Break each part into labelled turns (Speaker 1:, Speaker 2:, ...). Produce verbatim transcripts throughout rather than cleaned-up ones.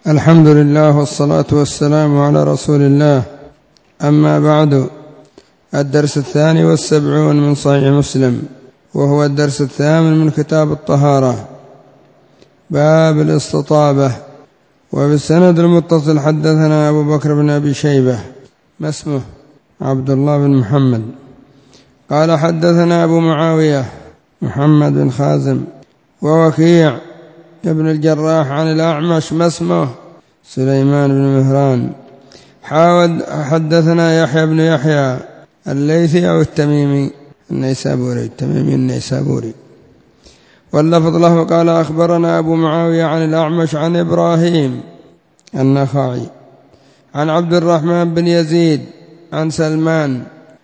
Speaker 1: الحمد لله والصلاة والسلام على رسول الله. أما بعد، الدرس الثاني والسبعون من صحيح مسلم، وهو الدرس الثامن من كتاب الطهارة، باب الاستطابة. وبالسند المتصل حدثنا أبو بكر بن أبي شيبة، ما اسمه؟ عبد الله بن محمد، قال حدثنا أبو معاوية محمد بن خازم، ووكيع ابن الجراح عن الأعمش، ما اسمه؟ سليمان بن مهران. حاول حدثنا يحيى بن يحيى الليثي أو التميمي النيسابوري التميمي النيسابوري واللفظ له قال أخبرنا أبو معاوية عن الأعمش عن إبراهيم النخعي عن عبد الرحمن بن يزيد عن سلمان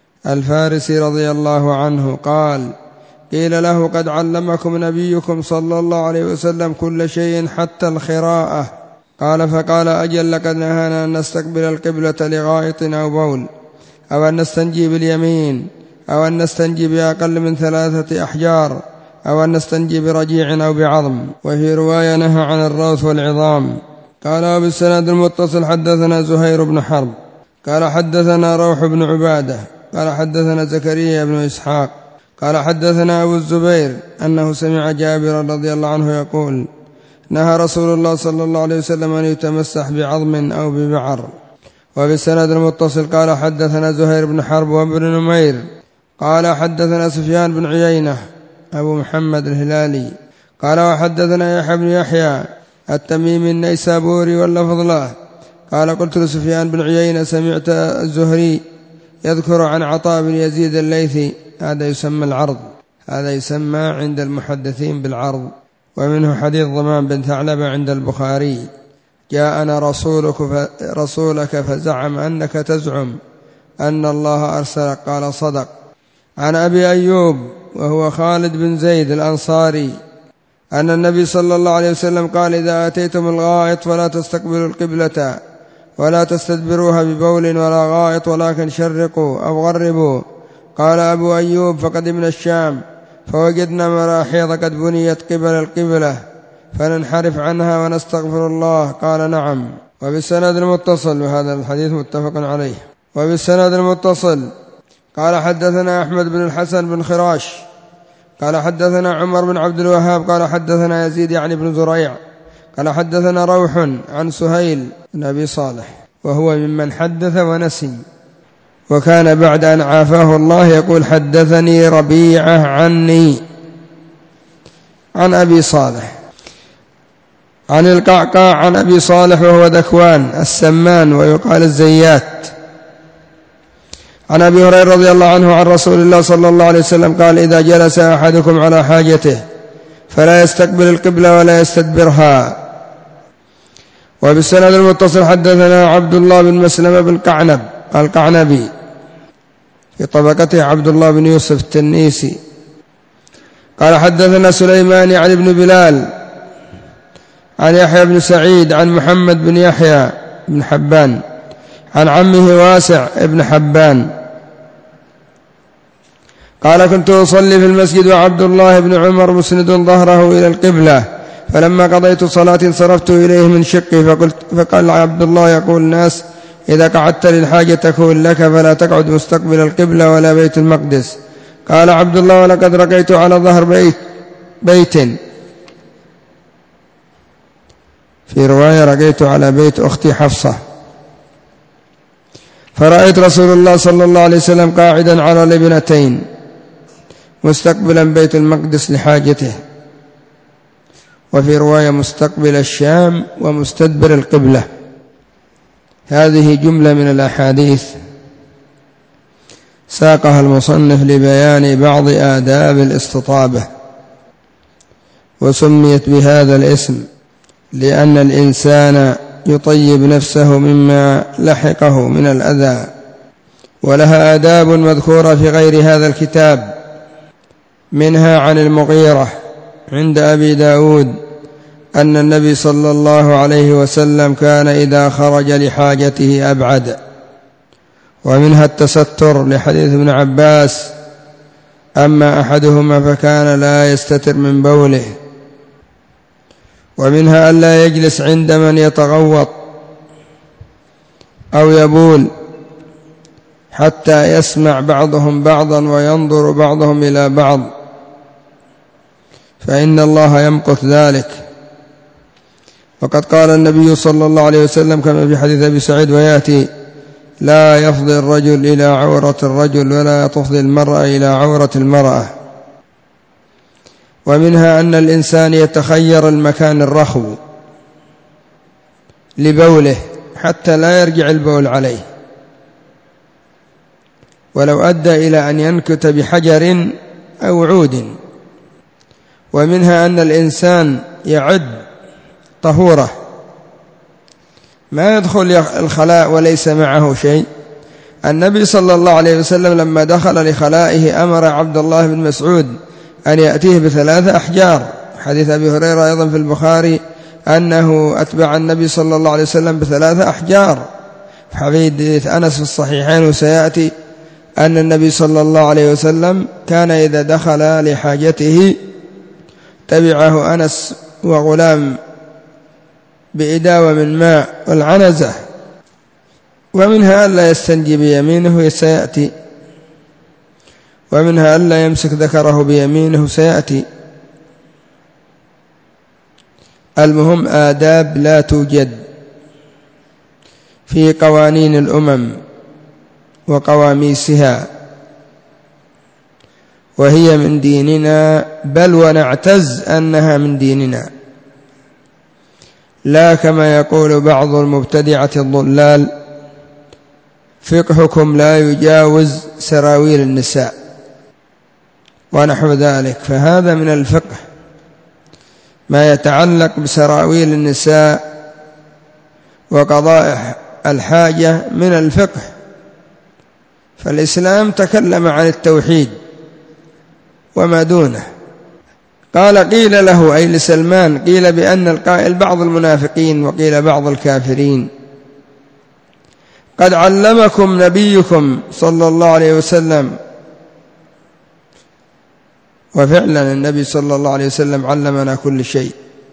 Speaker 1: الفارسي رضي الله عنه قال قيل له قد علمكم نبيكم صلى الله عليه وسلم كل شيء حتى الخراءة. قال فقال أجل لقد نهانا أن نستقبل القبلة لغائط أو بول، أو أن نستنجي باليمين، أو أن نستنجي بأقل من ثلاثة أحجار، أو أن نستنجي برجيع أو بعظم. وفي رواية نهى عن الروث والعظام. قال بالسند المتصل حدثنا زهير بن حرب قال حدثنا روح بن عبادة قال حدثنا زكريا بن إسحاق قال حدثنا أبو الزبير أنه سمع جابر رضي الله عنه يقول نهى رسول الله صلى الله عليه وسلم أن يتمسح بعظم أو ببعر. وبالسند المتصل قال حدثنا زهير بن حرب وابن نمير قال حدثنا سفيان بن عيينة أبو محمد الهلالي قال وحدثنا يحيى بن يحيى التميمي النيسابوري واللفظ له قال قلت لسفيان بن عيينة سمعت الزهري يذكر عن عطاء بن يزيد الليثي، هذا يسمى العرض، هذا يسمى عند المحدثين بالعرض. ومنه حديث ضمان بن ثعلبة عند البخاري جاءنا رسولك, رسولك فزعم أنك تزعم أن الله أرسلك، قال صدق. عن أبي أيوب وهو خالد بن زيد الأنصاري أن النبي صلى الله عليه وسلم قال إذا أتيتم الغائط فلا تستقبلوا القبلة ولا تستدبروها ببول ولا غائط ولكن شرقوا أو غربوا. قال أبو أيوب فقدمنا الشام فوجدنا مراحيض قد بنيت قبل القبلة فننحرف عنها ونستغفر الله، قال نعم. وبالسند المتصل، وهذا الحديث متفق عليه. وبالسند المتصل قال حدثنا أحمد بن الحسن بن خراش قال حدثنا عمر بن عبد الوهاب قال حدثنا يزيد يعني بن زريع قال حدثنا روح عن سهيل بن أبي صالح وهو ممن حدث ونسي، وكان بعد أن عافاه الله يقول حدثني ربيعة عني عن أبي صالح عن القعقاع عن أبي صالح وهو ذكوان السمان ويقال الزيات عن أبي هريرة رضي الله عنه عن رسول الله صلى الله عليه وسلم قال إذا جلس أحدكم على حاجته فلا يستقبل القبلة ولا يستدبرها. وبالسند المتصل حدثنا عبد الله بن مسلمة بن قعنب القعنبي في طبقته عبد الله بن يوسف التنيسي قال حدثنا سليمان عن ابن بلال عن يحيى بن سعيد عن محمد بن يحيى بن حبان عن عمه واسع ابن حبان قال كنت أصلي في المسجد وعبد الله بن عمر مسند ظهره إلى القبلة، فلما قضيت صلاة انصرفت إليه من شقي فقلت فقال عبد الله يقول الناس إذا قعدت للحاجة تكون لك فلا تقعد مستقبل القبلة ولا بيت المقدس. قال عبد الله ولقد رقيت على ظهر بيت, بيت في رواية رقيت على بيت أختي حفصة فرأيت رسول الله صلى الله عليه وسلم قاعدا على لبنتين مستقبلا بيت المقدس لحاجته، وفي رواية مستقبل الشام ومستدبر القبلة. هذه جملة من الأحاديث ساقها المصنف لبيان بعض آداب الاستطابة، وسميت بهذا الاسم لأن الإنسان يطيب نفسه مما لحقه من الأذى، ولها آداب مذكورة في غير هذا الكتاب، منها عن المغيرة عند أبي داود أن النبي صلى الله عليه وسلم كان إذا خرج لحاجته أبعد. ومنها التستر لحديث ابن عباس أما أحدهما فكان لا يستتر من بوله. ومنها ألا يجلس عند من يتغوط أو يبول حتى يسمع بعضهم بعضا وينظر بعضهم إلى بعض، فإن الله يمقت ذلك. وقد قال النبي صلى الله عليه وسلم كما في حديث أبي سعيد ويأتي: لا يفضي الرجل إلى عورة الرجل ولا تفضي المرأة إلى عورة المرأة. ومنها أن الإنسان يتخير المكان الرخو لبوله حتى لا يرجع البول عليه، ولو أدى إلى أن ينكت بحجر أو عود. ومنها أن الإنسان يعد طهوره، ما يدخل الخلاء وليس معه شيء. النبي صلى الله عليه وسلم لما دخل لخلائه أمر عبد الله بن مسعود أن يأتيه بثلاث أحجار. حديث أبي هريرة أيضا في البخاري أنه أتبع النبي صلى الله عليه وسلم بثلاث أحجار. حديث أنس في الصحيحين وسيأتي أن النبي صلى الله عليه وسلم كان إذا دخل لحاجته تبعه أنس وغلام بإداوة من ماء والعنزة. ومنها ألا يستنجي بيمينه سيأتي، ومنها ألا يمسك ذكره بيمينه سيأتي. المهم آداب لا توجد في قوانين الأمم وقواميسها، وهي من ديننا، بل ونعتز أنها من ديننا، لا كما يقول بعض المبتدعة الضلال: فقهكم لا يجاوز سراويل النساء ونحو ذلك. فهذا من الفقه، ما يتعلق بسراويل النساء وقضاء الحاجة من الفقه. فالإسلام تكلم عن التوحيد وما دونه. قال: قيل له أي لسلمان، قيل بأن القائل بعض المنافقين وقيل بعض الكافرين: قد علمكم نبيكم صلى الله عليه وسلم. وفعلا النبي صلى الله عليه وسلم علمنا كل شيء.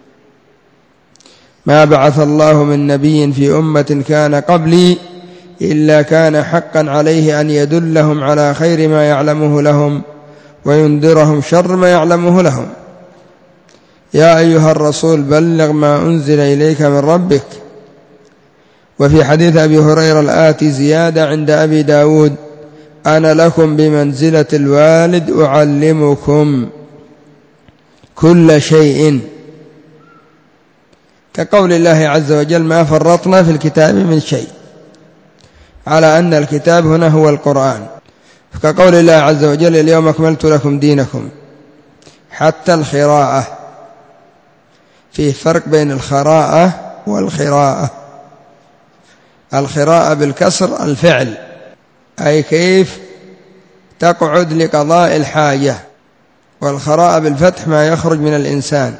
Speaker 1: ما بعث الله من نبي في أمة كان قبلي إلا كان حقا عليه أن يدلهم على خير ما يعلمه لهم وينذرهم شر ما يعلمه لهم. يا أيها الرسول بلغ ما أنزل إليك من ربك. وفي حديث أبي هريرة الآتي زيادة عند أبي داود: أنا لكم بمنزلة الوالد أعلمكم كل شيء، كقول الله عز وجل: ما فرطنا في الكتاب من شيء، على أن الكتاب هنا هو القرآن. كقول الله عز وجل: اليوم أكملت لكم دينكم. حتى الخراءة، فيه فرق بين الخراءة والخراءة. الخراءة بالكسر الفعل، أي كيف تقعد لقضاء الحاجة، والخراءة بالفتح ما يخرج من الإنسان.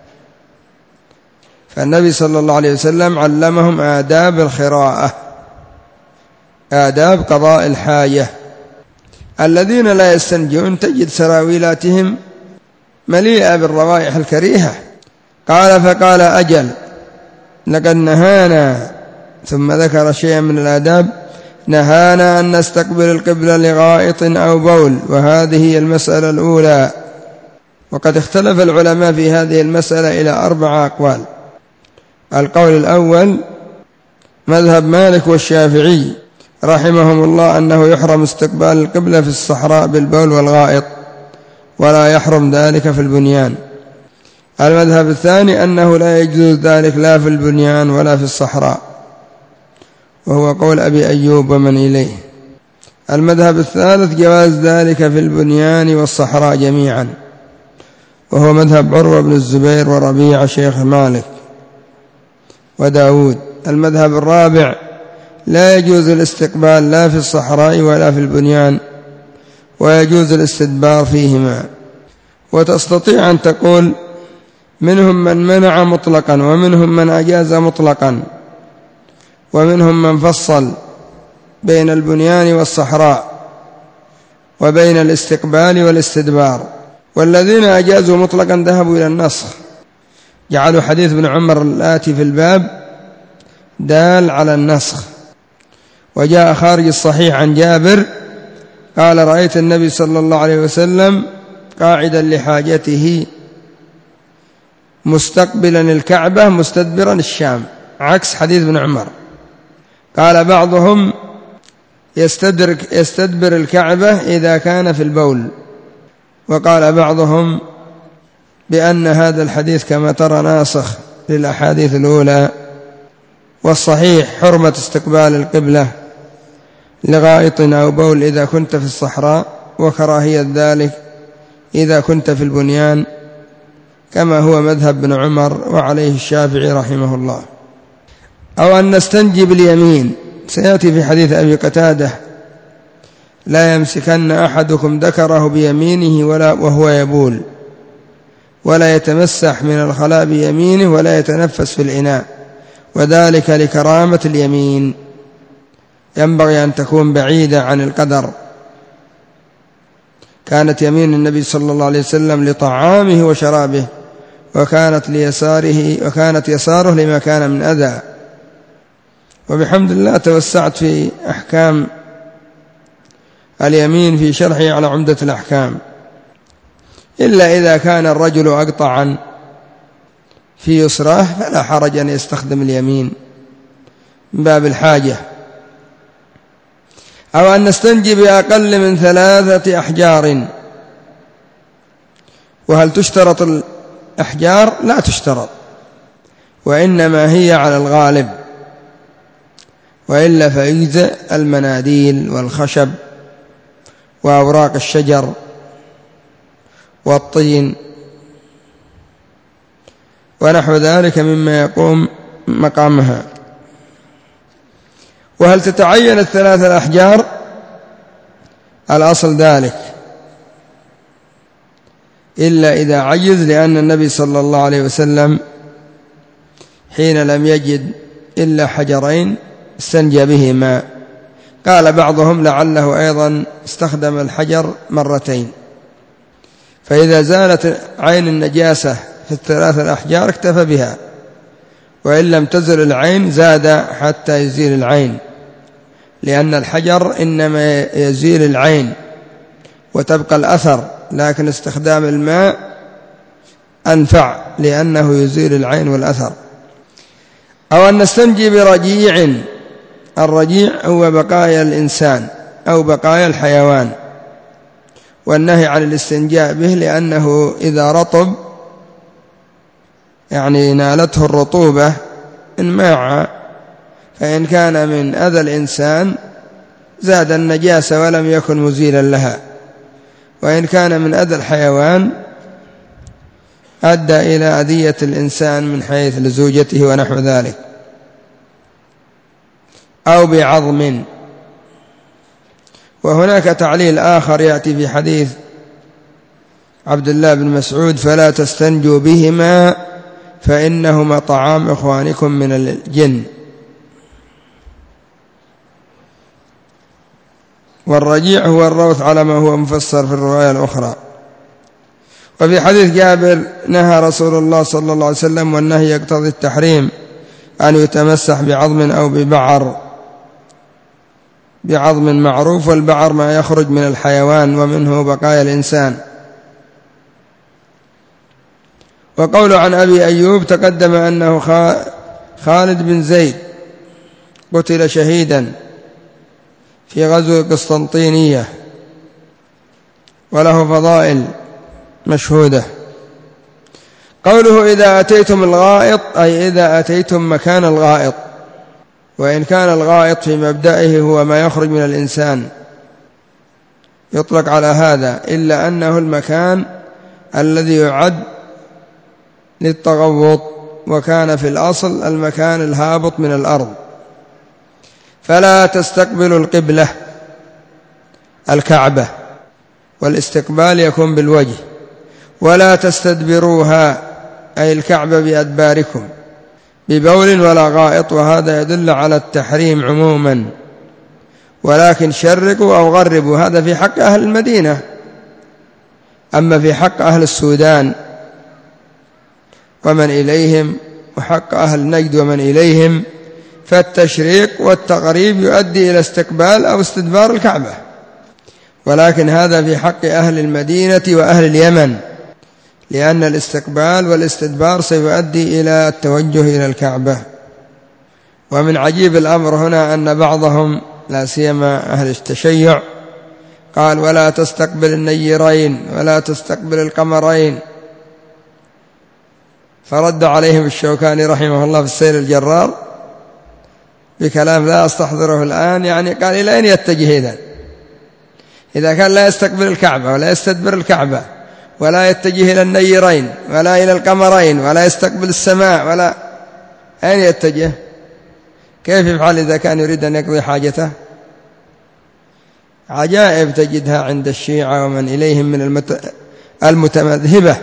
Speaker 1: فالنبي صلى الله عليه وسلم علمهم آداب الخراءة، آداب قضاء الحاجة. الذين لا يستنجون تجد سراويلاتهم مليئة بالروائح الكريهة. قال: فقال: أجل، لقد نهانا، ثم ذكر شيئا من الآداب: نهانا أن نستقبل القبلة لغائط أو بول، وهذه هي المسألة الأولى. وقد اختلف العلماء في هذه المسألة إلى أربع أقوال. القول الأول مذهب مالك والشافعي رحمهم الله أنه يحرم استقبال القبلة في الصحراء بالبول والغائط، ولا يحرم ذلك في البنيان. المذهب الثاني أنه لا يجوز ذلك لا في البنيان ولا في الصحراء، وهو قول أبي أيوب ومن إليه. المذهب الثالث جواز ذلك في البنيان والصحراء جميعا، وهو مذهب عروة بن الزبير وربيع شيخ مالك وداود. المذهب الرابع لا يجوز الاستقبال لا في الصحراء ولا في البنيان، ويجوز الاستدبار فيهما. وتستطيع أن تقول منهم من منع مطلقا، ومنهم من أجاز مطلقا، ومنهم من فصل بين البنيان والصحراء وبين الاستقبال والاستدبار. والذين أجازوا مطلقا ذهبوا إلى النسخ، جعلوا حديث ابن عمر الآتي في الباب دال على النسخ. وجاء خارج الصحيح عن جابر قال رأيت النبي صلى الله عليه وسلم قاعدا لحاجته مستقبلا الكعبة مستدبرا الشام، عكس حديث ابن عمر. قال بعضهم يستدبر الكعبة إذا كان في البول، وقال بعضهم بأن هذا الحديث كما ترى ناسخ للأحاديث الأولى. والصحيح حرمة استقبال القبلة لغائط أو بول إذا كنت في الصحراء، وكراهية ذلك إذا كنت في البنيان، كما هو مذهب ابن عمر وعليه الشافعي رحمه الله. أو أن نستنجي باليمين، سيأتي في حديث أبي قتادة لا يمسكن أحدكم ذكره بيمينه ولا وهو يبول، ولا يتمسح من الخلاء بيمينه، ولا يتنفس في الإناء، وذلك لكرامة اليمين، ينبغي أن تكون بعيدة عن القدر. كانت يمين النبي صلى الله عليه وسلم لطعامه وشرابه، وكانت ليساره وكانت يساره لما كان من أذى. وبحمد الله توسعت في أحكام اليمين في شرحه على عمدة الأحكام، إلا إذا كان الرجل أقطعا في يسراه فلا حرج أن يستخدم اليمين من باب الحاجة. أو أن نستنجي بأقل من ثلاثة أحجار. وهل تشترط الأحجار؟ لا تشترط، وإنما هي على الغالب، وإلا فيجزئ المناديل والخشب وأوراق الشجر والطين ونحو ذلك مما يقوم مقامها. وهل تتعين الثلاثة الأحجار؟ الأصل ذلك، إلا إذا عجز، لأن النبي صلى الله عليه وسلم حين لم يجد إلا حجرين استنجى بهما. قال بعضهم لعله أيضا استخدم الحجر مرتين، فإذا زالت عين النجاسة في الثلاثة الأحجار اكتفى بها، وإن لم تزل العين زاد حتى يزيل العين، لأن الحجر إنما يزيل العين وتبقى الأثر، لكن استخدام الماء أنفع لأنه يزيل العين والأثر. أو أن نستنجي برجيع. الرجيع هو بقايا الإنسان أو بقايا الحيوان، والنهي عن الاستنجاء به لأنه إذا رطب يعني نالته الرطوبة انماع، فإن كان من أذى الإنسان زاد النجاسة ولم يكن مزيلا لها، وإن كان من أذى الحيوان أدى إلى أذية الإنسان من حيث لزوجته ونحو ذلك. أو بعظم. وهناك تعليل آخر يأتي في حديث عبد الله بن مسعود فلا تستنجوا بهما فإنهما طعام إخوانكم من الجن. والرجيع هو الروث على ما هو مفسر في الرواية الأخرى. وفي حديث جابر نهى رسول الله صلى الله عليه وسلم، والنهي يقتضي التحريم، أن يتمسح بعظم أو ببعر. بعظم معروف، والبعر ما يخرج من الحيوان ومنه بقايا الإنسان. وقول عن أبي أيوب تقدم أنه خالد بن زيد قتل شهيدا في غزو قسطنطينية، وله فضائل مشهودة. قوله إذا أتيتم الغائط أي إذا أتيتم مكان الغائط، وإن كان الغائط في مبدئه هو ما يخرج من الإنسان يطلق على هذا، إلا أنه المكان الذي يعد للتغوط، وكان في الأصل المكان الهابط من الأرض. فلا تستقبلوا القبلة الكعبة، والاستقبال يكون بالوجه، ولا تستدبروها أي الكعبة بأدباركم ببول ولا غائط، وهذا يدل على التحريم عموما. ولكن شرقوا أو غربوا، هذا في حق أهل المدينة. أما في حق أهل السودان ومن إليهم وحق أهل نجد ومن إليهم، فالتشريق والتقريب يؤدي إلى استقبال أو استدبار الكعبة، ولكن هذا في حق أهل المدينة وأهل اليمن، لأن الاستقبال والاستدبار سيؤدي إلى التوجه إلى الكعبة. ومن عجيب الأمر هنا أن بعضهم لا سيما أهل التشيع قال ولا تستقبل النيرين ولا تستقبل القمرين، فرد عليهم الشوكاني رحمه الله في السير الجرار بكلام لا أستحضره الآن، يعني قال إلى أين يتجه إذن؟ إذا كان لا يستقبل الكعبة ولا يستدبر الكعبة ولا يتجه إلى النيرين ولا إلى القمرين ولا يستقبل السماء، ولا أين يتجه؟ كيف يفعل إذا كان يريد أن يقضي حاجته؟ عجائب تجدها عند الشيعة ومن إليهم من المتمذهبة.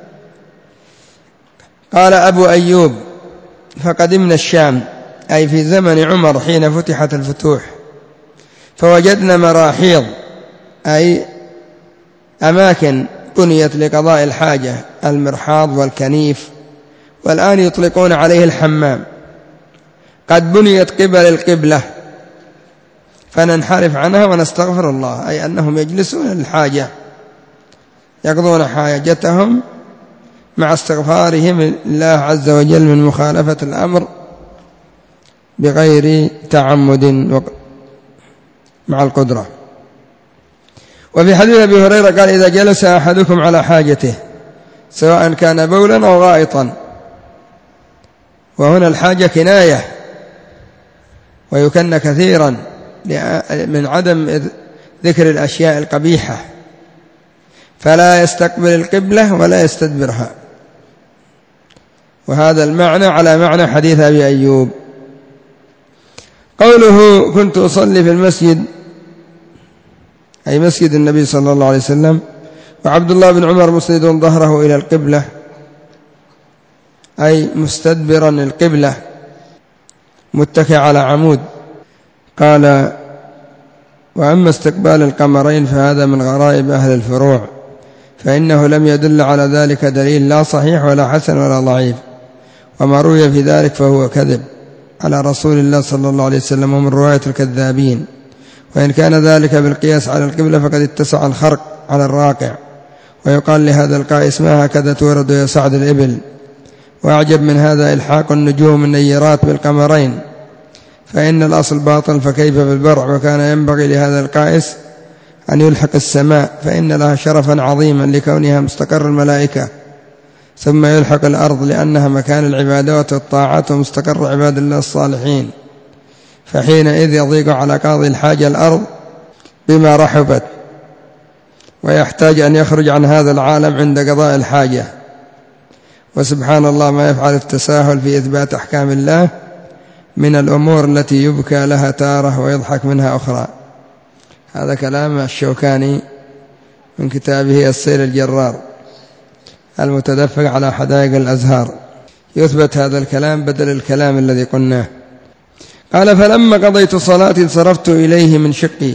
Speaker 1: قال أبو أيوب فقدمنا الشام، أي في زمن عمر حين فتحت الفتوح، فوجدنا مراحيض أي أماكن بنيت لقضاء الحاجة، المرحاض والكنيف، والآن يطلقون عليه الحمام، قد بنيت قبل القبلة، فننحرف عنها ونستغفر الله، أي أنهم يجلسون للحاجة يقضون حاجتهم مع استغفارهم لله عز وجل من مخالفة الأمر بغير تعمد مع القدرة. وفي حديث أبي هريرة قال إذا جلس أحدكم على حاجته سواء كان بولا أو غائطا، وهنا الحاجة كناية ويكن كثيرا من عدم ذكر الأشياء القبيحة، فلا يستقبل القبلة ولا يستدبرها، وهذا المعنى على معنى حديث أبي أيوب. قوله كنت أصلي في المسجد أي مسجد النبي صلى الله عليه وسلم، وعبد الله بن عمر مسند ظهره إلى القبلة أي مستدبرا القبلة متكئ على عمود. قال وأما استقبال القمرين فهذا من غرائب أهل الفروع، فإنه لم يدل على ذلك دليل لا صحيح ولا حسن ولا ضعيف، وما روي في ذلك فهو كذب على رسول الله صلى الله عليه وسلم ومن رواية الكذابين، وإن كان ذلك بالقياس على القبلة فقد اتسع الخرق على الراقع، ويقال لهذا القائس ما هكذا تورد يصعد الإبل. وأعجب من هذا إلحاق النجوم النيرات بالقمرين، فإن الأصل باطل، فكيف بالبرع؟ وكان ينبغي لهذا القائس أن يلحق السماء، فإن لها شرفا عظيما لكونها مستقر الملائكة، ثم يلحق الأرض لأنها مكان العبادات والطاعات ومستقر عباد الله الصالحين، فحينئذ يضيق على قاضي الحاجة الأرض بما رحبت، ويحتاج أن يخرج عن هذا العالم عند قضاء الحاجة. وسبحان الله ما يفعل التساهل في إثبات أحكام الله من الأمور التي يبكى لها تارة ويضحك منها أخرى. هذا كلام الشوكاني من كتابه السير الجرار المتدفق على حدائق الأزهار، يثبت هذا الكلام بدل الكلام الذي قلناه. قال فلما قضيت صلاتي انصرفت إليه من شقي،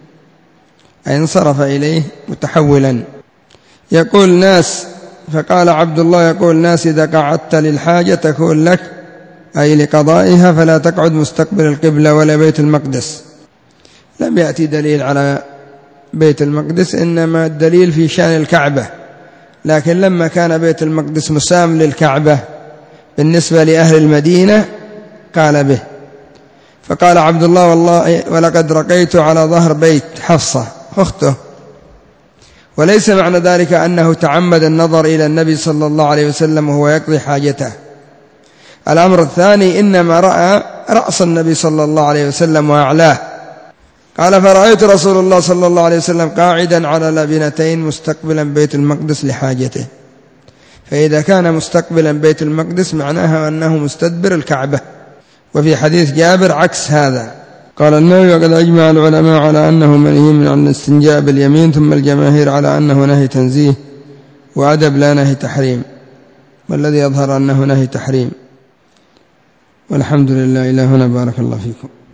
Speaker 1: أي انصرف إليه متحولا. يقول ناس، فقال عبد الله يقول ناس إذا قعدت للحاجة تكون لك أي لقضائها، فلا تقعد مستقبل القبلة ولا بيت المقدس. لم يأتي دليل على بيت المقدس، إنما الدليل في شأن الكعبة، لكن لما كان بيت المقدس مسام للكعبة بالنسبة لأهل المدينة قال به. فقال عبد الله والله ولقد رقيت على ظهر بيت حفصة أخته، وليس معنى ذلك أنه تعمد النظر إلى النبي صلى الله عليه وسلم وهو يقضي حاجته. الأمر الثاني إنما رأى رأس النبي صلى الله عليه وسلم وأعلاه. قال فرأيت رسول الله صلى الله عليه وسلم قاعدا على لبنتين مستقبلا بيت المقدس لحاجته، فإذا كان مستقبلا بيت المقدس معناها أنه مستدبر الكعبة. وفي حديث جابر عكس هذا. قال النووي وقد أجمع العلماء على أنه منهي عن الاستنجاء باليمين، ثم الجماهير على أنه نهي تنزيه وأدب لا نهي تحريم، والذي يظهر أنه نهي تحريم. والحمد لله إلى هنا، بارك الله فيكم.